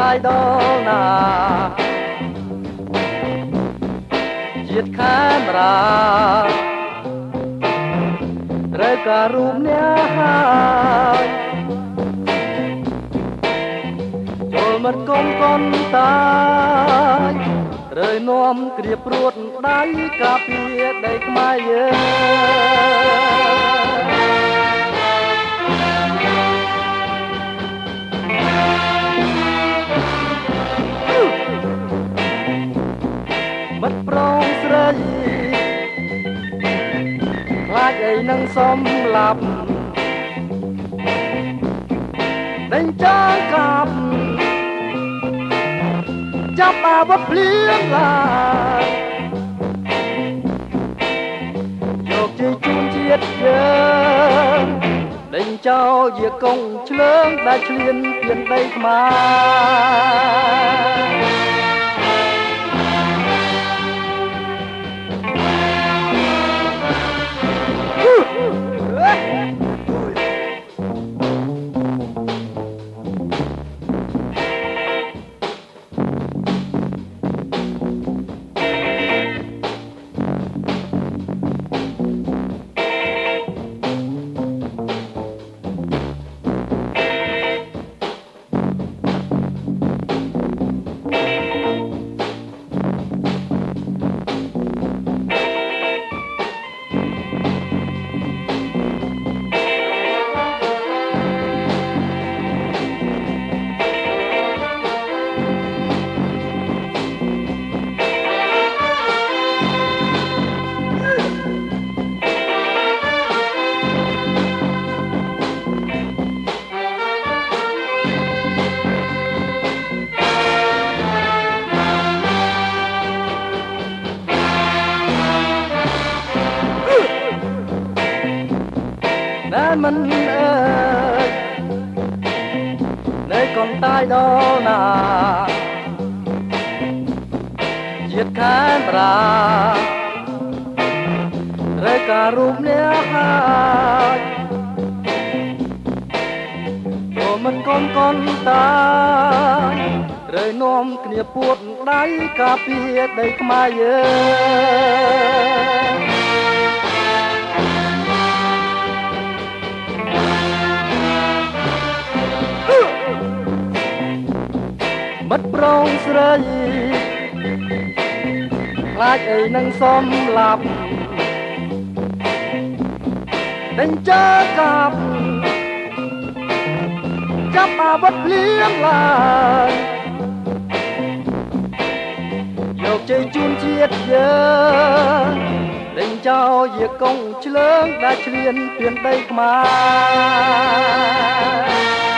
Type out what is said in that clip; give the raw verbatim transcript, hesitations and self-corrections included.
តាយដល់ណាជាតិខានរាត្រូវការរូបអ្នកហើយចូលមិនកុំកុនតាយត្រូវនាំគ្រាព្រួតដៃកាពារដីខ្មែរយើងមិត្តប្រងស្រីខ្លាចអីនឹងសំឡាប់ដេញចាយកាប់ចាប់អាវុធភ្លៀងឡាយយកជ័យជូនជាតិយើងដេញចោលជាកងឆ្លើងដែលឆ្លៀនពៀនដីខ្មែរមិនអើយនៅកូនតាយដល់ណាជាតិខានប្រាត្រូវការរូបអ្នកហើយព្រោះមិនកូនកូនតាយត្រូវនាំគ្នាពួតដៃកាពារដីខ្មែរយើងមិត្តប្រងស្រីខ្លាចអីនឹងសំឡាប់ដេញចាយកាប់ចាប់អាវុធភ្លៀងឡើយយកជ័យជូនជាតិយើងដេញចោលជាកងឆ្លើងដែលឆ្លៀនពៀនដីខ្មែរ